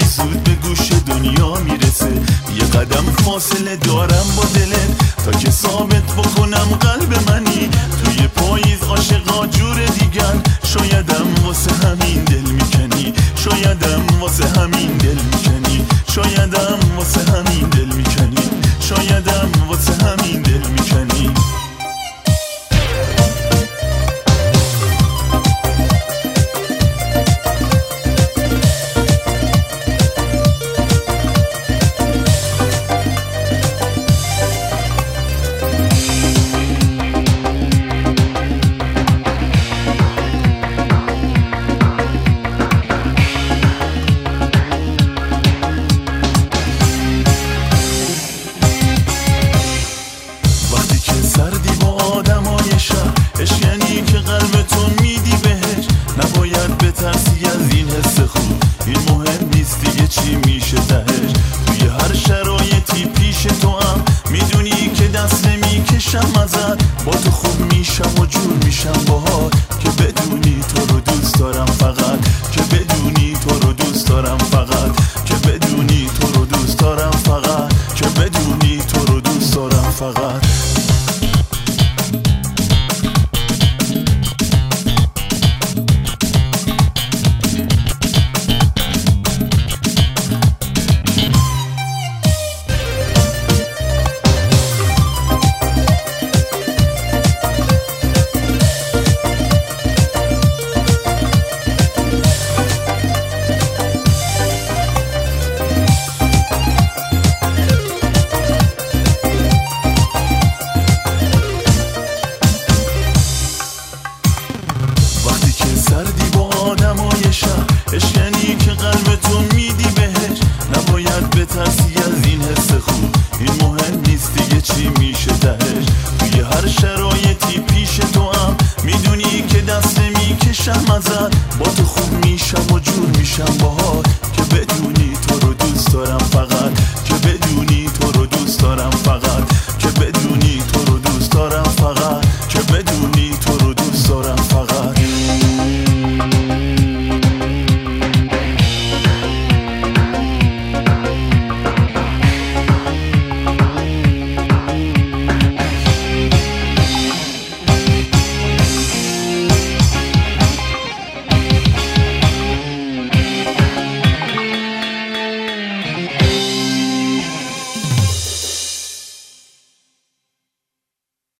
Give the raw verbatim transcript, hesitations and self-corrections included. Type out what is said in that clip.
زود به گوش دنیا میرسه. یه قدم فاصله دارم با دلت تا که ثابت بکنم قلب منی. توی پاییز عاشقا جور دیگر، شایدم واسه همین دل میکنی، شایدم واسه همین دل میکنی، شایدم واسه همین دل میکنی، شایدم واسه همین دل میکنی. سردی با آدمای شهر، عشق یعنی که قلبتو میدی بهش. نباید بترسی از این حس خوب، این مهم نیست دیگه چی میشه تهش. توی هر شرایطی پیش تو هم میدونی که دست نمیکشم ازت. با تو خوب میشم و جور میشم باهات که بدونی